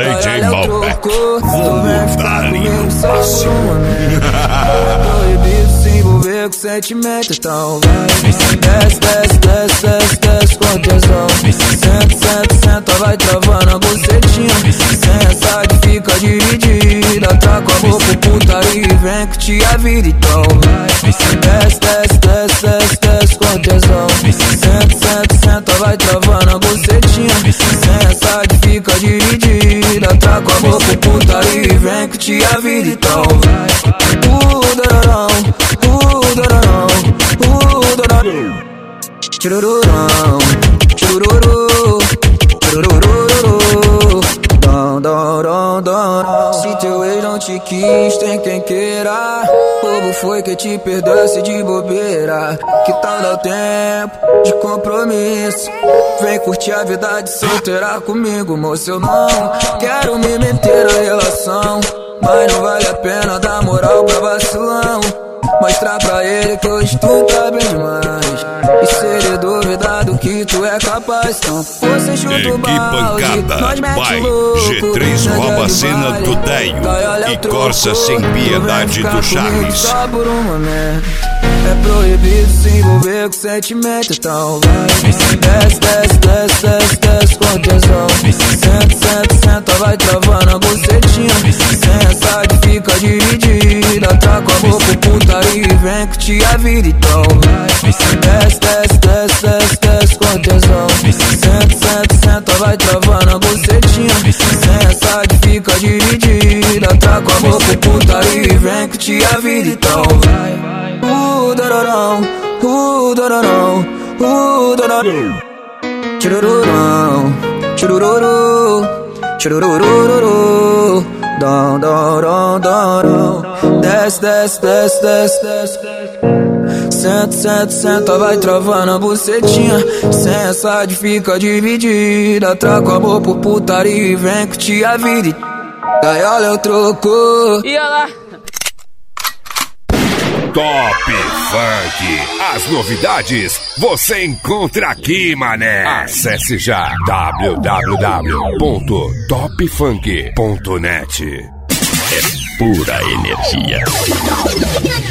DJ Malbec. Vamos dar fácil. Proibido se envolver com sentimento, então vai. Desce, desce, desce, desce, desce com tesão. Senta, senta, senta, vai travando a bucetinha. Senta que fica dividida. Tá com a boca putaria e vem que te a vida, então vai. Desce, desce, desce, desce, desce com tesão. Senta, senta, senta, vai travando a bucetinha. Senta que fica dividida. Tá com a boca putaria e vem que te a vida, então vai. Dororão, dororão, dororão. Churururão, chururu, churururu. Dom, dom, dom, dom. Se teu ex não te quis, tem quem queira. Bobo foi que te perdoasse de bobeira. Que tal dar o tempo de compromisso? Vem curtir a vida de solteira comigo, moço. Eu não quero me meter na relação, mas não vale a pena dar moral pra vacilão. Mostrar pra ele que hoje tu tá bem demais. E se ele duvidar do que tu é capaz, então você chuta o balde, nós mete o louco. G3 rouba a cena do Deio e Corsa sem piedade do Charles. Só por um momento. É proibido se envolver com sentimento, então vai. Desce, desce, desce, desce, desce com tesão. Senta, senta, senta, vai travando a bucetinha. Senta que fica dividida. Tá com a boca putaria e vem que te a vida, então vai. Desce, desce, desce, desce, desce com tesão. Senta, senta, senta, vai travando a bucetinha. Senta que fica dividida. Tá com a boca putaria e vem que te a vida, então vai. Dororão, dororão, dororão. Churururão, churururu, churururu. Dom, dom, dom, dom. Desce, desce, desce, desce, desce. Senta, senta, senta, vai travando a bucetinha. Sensa de fica dividida. Traca a boca por putaria e vem que te a vida. Gaiola eu troco. E olha lá. Top Funk. As novidades você encontra aqui, mané. Acesse já www.topfunk.net. É pura energia.